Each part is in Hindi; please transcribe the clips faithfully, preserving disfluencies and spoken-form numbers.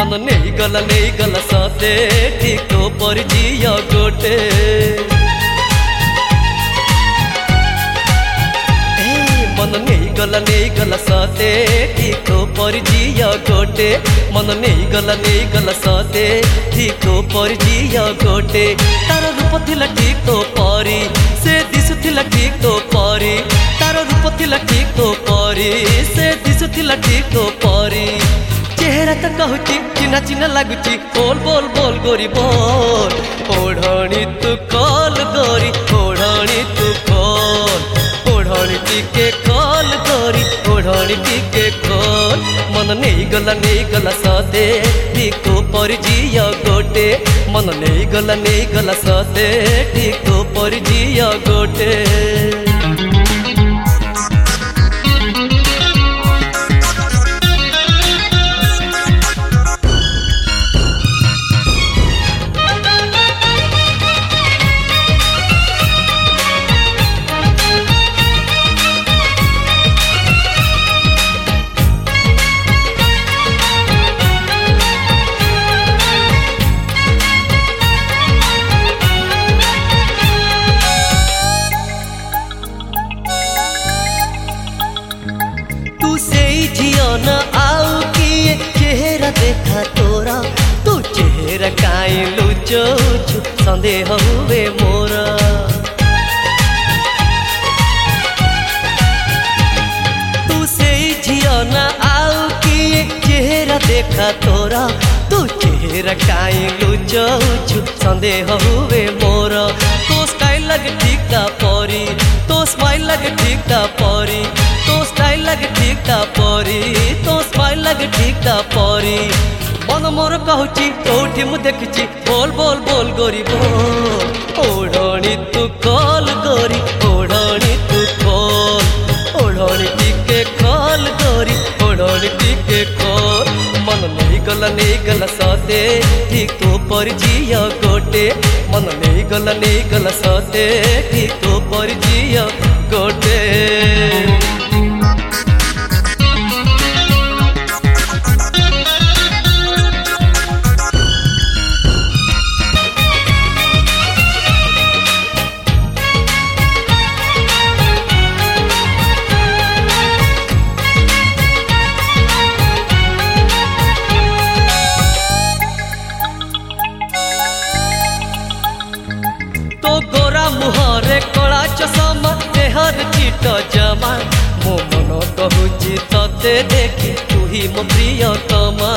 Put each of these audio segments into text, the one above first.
मन नहीं गला नहीं गला साथे ठीक पर जिया गोटे मन नहीं गला नहीं गला साथे ठीक पर जिया गोटे मन नहीं गला नहीं गला साथे ठीक पर जिया गोटे तार रूप थिला ठीक तो परी से दिशु थिला ठीक तो परी तार रूप थिला ठीक तो परी से दिशु थिला ठीक तो परी चेहरा तो कहूची चिन्हा चिन्हा लगुची बोल बोल बोल गोरी बोल ओढ़णी तू कॉल गोरी ओढ़णी तू कॉल ओढ़णी टिके कॉल गोरी ओढ़णी टिके कॉल मन नहीं गला नहीं गला साथे ठीक पर जिया गोटे मन नहीं गला नहीं गला साथे ठीक पर जिया गोटे न आउ किए चेहरा देखा तोरा तू चेहरा काई लुचो छु संदेह हुए मोरा तू से झियो न आउ किए चेहरा देखा तोरा तू चेहरा काई लुचो छु संदेह हुए मोरा तो स्टाइल लगे ठीक ता परी तो स्माइल लगे ठीक ता परी तो स्टाइल लगे ठीक ता परी तो स्माइल लगे ठीक ता परी मन मोर कहूची कोठी मु देखिची बोल बोल बोल गोरी बोल ओढ़णी तू कॉल गोरी ओढ़णी तू कॉल ओढ़णी टिके कॉल गोरी ओढ़णी टिके कॉल मन नहीं गला नहीं गला साथे ठीक तो पर जिया गोटे मन नहीं गला नहीं गला साथे ठीक तो पर जिया गोटे मुहरे कला चषमा देहर चिट जमा मो मन कहूची तते देखी तू ही मो प्रियतमा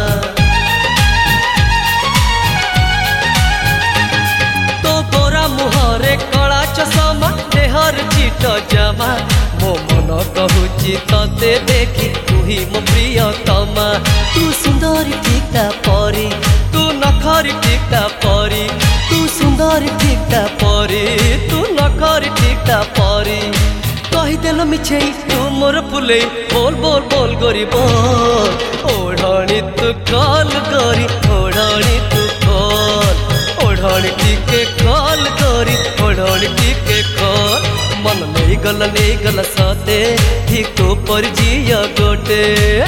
तो गोरा मुहरे कला चषमा देहर चिट जमा मो मन कहूची तते देखी तू ही मो प्रियतमा तू सुंदरी टिका परी तू नखरी टिका परी तू सुंदरी टिका परी तू नखरी टिका परी कही देल मिछे तू मोर फुले बोल बोल बोल गोरी बोल ओढ़णी तू कॉल गोरी ओढ़णी तू कॉल ओढ़णी टिके कॉल गोरी ओढ़णी टिके कॉल मन नहीं गला नहीं गला साथे ठीक तो पर जिया गोटे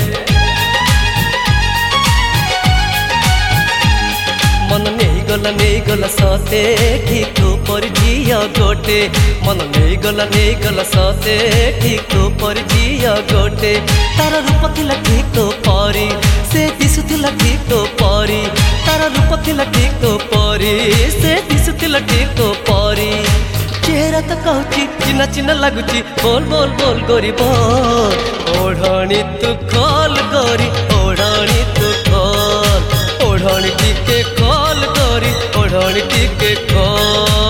मन नहीं गला नहीं गला साथे ठीक तो पर जिया गोटे मन नहीं गला नहीं गला साथे ठीक तो पर जिया गोटे तार रूप थिला ठीक तो परी से दिशु थिला ठीक तो परी तार रूप थिला ठीक तो परी से दिशु थिला ठीक तो परी चेहरा तो कहूची चिन्हा चिन्हा लगुची बोल बोल बोल गोरी बोल ओढ़णी तू कॉल गोरी ओढ़णी तू कॉल ओढ़णी टिके कॉल गोरी ओढ़णी टिके कॉल।